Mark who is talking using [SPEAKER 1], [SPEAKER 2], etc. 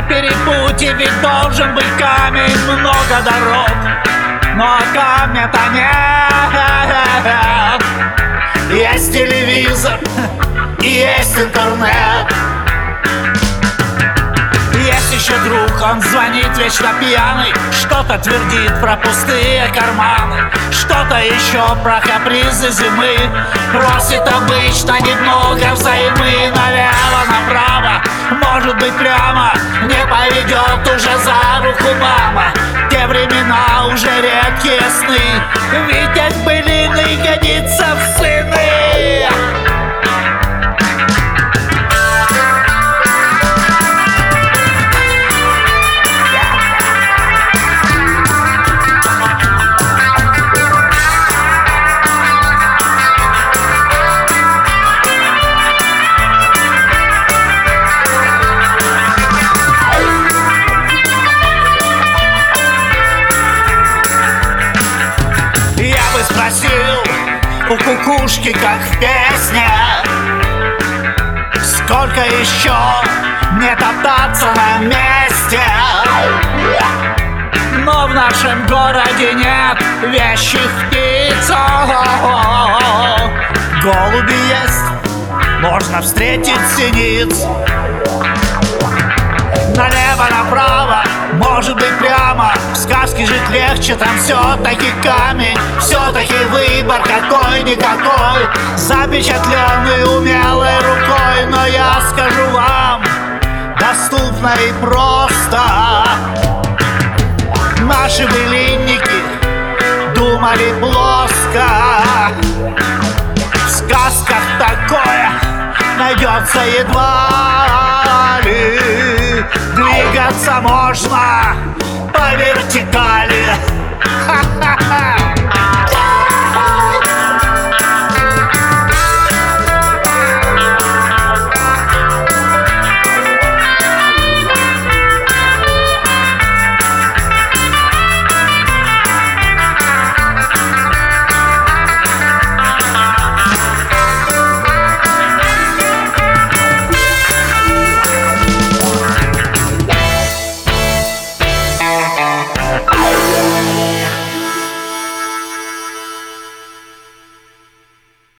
[SPEAKER 1] перепутье ведь должен быть камень, много дорог, но камня-то нет. Есть телевизор и есть интернет. Есть еще друг, он звонит вечно пьяный, что-то твердит про пустые карманы, что-то еще про капризы зимы. Просит обычно немного взаймы. Налево-направо, может быть прямо, не поведет уже за руку мама. Те времена уже редкие сны, ведь от былины годится в сыны. Спросил у кукушки, как в песне, сколько еще мне топтаться на месте. Но в нашем городе нет вещих птиц. Голуби есть, можно встретить синиц. Налево-направо, может быть прямо, в сказке жить легче, там все-таки камень, все-таки выбор какой-никакой, запечатленный умелой рукой. Но я скажу вам, доступно и просто. Наши былинники думали плоско. В сказках такое найдется едва ли. Двигаться можно по вертикали.